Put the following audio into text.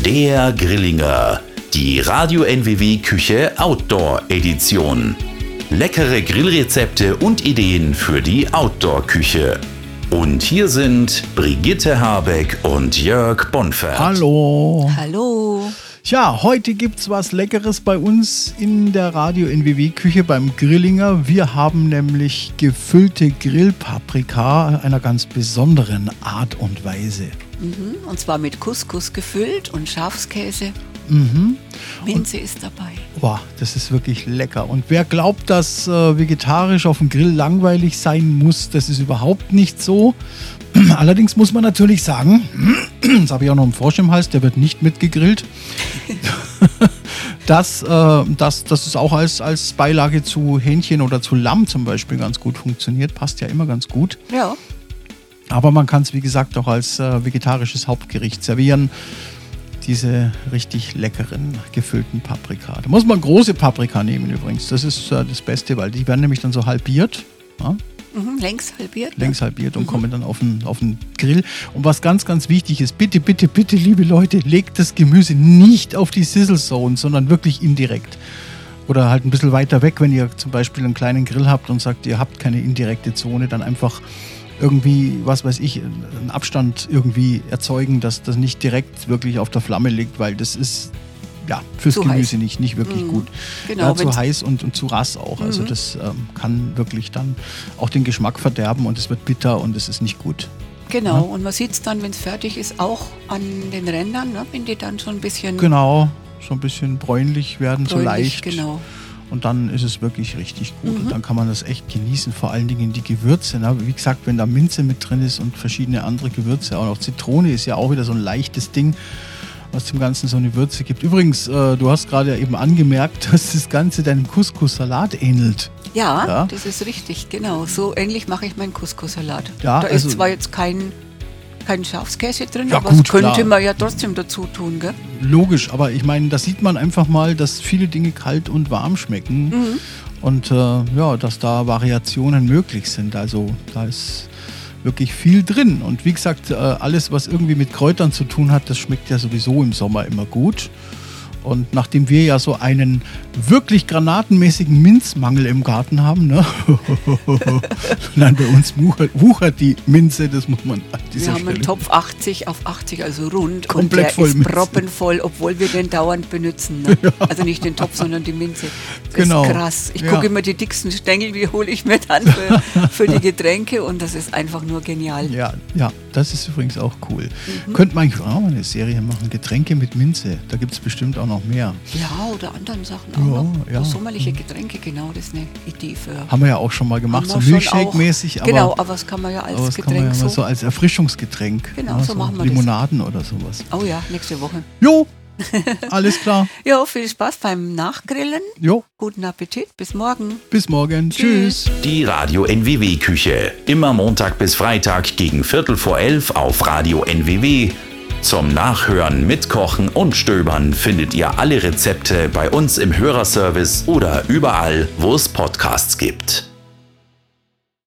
Der Grillinger, die Radio NWW Küche Outdoor Edition. Leckere Grillrezepte und Ideen für die Outdoor-Küche. Und hier sind Brigitte Habeck und Jörg Bonfert. Hallo. Hallo. Ja, heute gibt's was Leckeres bei uns in der Radio NWW Küche beim Grillinger. Wir haben nämlich gefüllte Grillpaprika einer ganz besonderen Art und Weise. Und zwar mit Couscous gefüllt und Schafskäse. Minze ist dabei. Boah, das ist wirklich lecker. Und wer glaubt, dass vegetarisch auf dem Grill langweilig sein muss, das ist überhaupt nicht so. Allerdings muss man natürlich sagen, das habe ich auch noch einen Frosch im Hals, der wird nicht mitgegrillt. Das ist auch als Beilage zu Hähnchen oder zu Lamm zum Beispiel ganz gut funktioniert. Passt ja immer ganz gut. Ja. Aber man kann es, wie gesagt, auch als vegetarisches Hauptgericht servieren. Diese richtig leckeren gefüllten Paprika. Da muss man große Paprika nehmen übrigens. Das ist das Beste, weil die werden nämlich dann so halbiert. Ja? Längs halbiert. Längs halbiert und kommen dann auf den Grill. Und was ganz, ganz wichtig ist, bitte, bitte, bitte, liebe Leute, legt das Gemüse nicht auf die Sizzle Zone, sondern wirklich indirekt. Oder halt ein bisschen weiter weg, wenn ihr zum Beispiel einen kleinen Grill habt und sagt, ihr habt keine indirekte Zone, dann einfach irgendwie, was weiß ich, einen Abstand irgendwie erzeugen, dass das nicht direkt wirklich auf der Flamme liegt, weil das ist ja fürs Gemüse nicht wirklich gut. Genau, ja, zu heiß und zu rass auch. Also das kann wirklich dann auch den Geschmack verderben und es wird bitter und es ist nicht gut. Genau, und man sieht es dann, wenn es fertig ist, auch an den Rändern, ne? Wenn die dann schon ein bisschen... Genau, so ein bisschen bräunlich werden, so leicht. Genau. Und dann ist es wirklich richtig gut. Und dann kann man das echt genießen, vor allen Dingen die Gewürze. Ne? Wie gesagt, wenn da Minze mit drin ist und verschiedene andere Gewürze, auch noch Zitrone ist ja auch wieder so ein leichtes Ding, was dem Ganzen so eine Würze gibt. Übrigens, du hast gerade eben angemerkt, dass das Ganze deinem Couscous-Salat ähnelt. Ja, das ist richtig, genau. So ähnlich mache ich meinen Couscous-Salat. Ja, da also, ist zwar jetzt kein Schafskäse drin, ja, aber gut, das könnte klar. man ja trotzdem dazu tun, gell? Logisch, aber ich meine, da sieht man einfach mal, dass viele Dinge kalt und warm schmecken und dass da Variationen möglich sind. Also da ist wirklich viel drin. Und wie gesagt, alles, was irgendwie mit Kräutern zu tun hat, das schmeckt ja sowieso im Sommer immer gut. Und nachdem wir ja so einen wirklich granatenmäßigen Minzmangel im Garten haben, ne? Nein, bei uns wuchert die Minze, das muss man an dieser Wir haben Stelle. einen Topf 80 auf 80, also rund. Komplett und der voll ist Minze. proppenvoll, obwohl wir den dauernd benutzen. Ne? Also nicht den Topf, sondern die Minze. Das Genau. ist krass. Ich gucke immer die dicksten Stängel, die hole ich mir dann für die Getränke und das ist einfach nur genial. Ja, das ist übrigens auch cool. Könnte man eigentlich auch mal eine Serie machen, Getränke mit Minze. Da gibt es bestimmt auch noch mehr. Ja, oder anderen Sachen auch noch. Ja. So sommerliche Getränke, genau, das ist eine Idee für... Haben wir ja auch schon mal gemacht, so Haben wir schon Milchshake-mäßig. Genau, aber das kann man ja als aber das Getränk kann man ja mal so... so als Erfrischungsgetränk. Genau, so machen wir das. Limonaden oder sowas. Oh ja, nächste Woche. Jo, alles klar. Ja, viel Spaß beim Nachgrillen. Jo, Guten Appetit, bis morgen. bis morgen. Tschüss. Die Radio NWW Küche. Immer Montag bis Freitag gegen 11:45 auf Radio NWW. Zum Nachhören, Mitkochen und Stöbern findet ihr alle Rezepte bei uns im Hörerservice oder überall, wo es Podcasts gibt.